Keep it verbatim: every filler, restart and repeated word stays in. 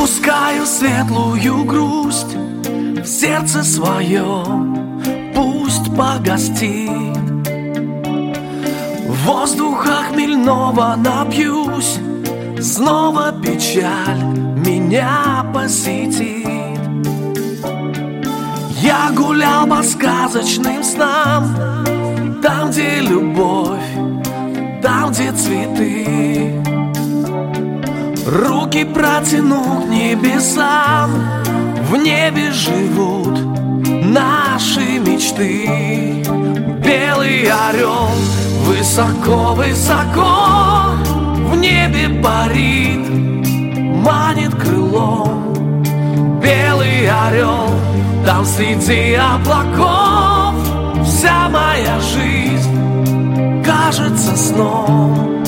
Пускаю светлую грусть в сердце своем, пусть погостит. Воздуха хмельного напьюсь, снова печаль меня посетит. Я гулял по сказочным снам, там, где любовь, там, где цветы. Руки протяну к небесам, в небе живут наши мечты. Белый орел высоко-высоко в небе парит, манит крылом. Белый орел, там среди облаков вся моя жизнь кажется сном.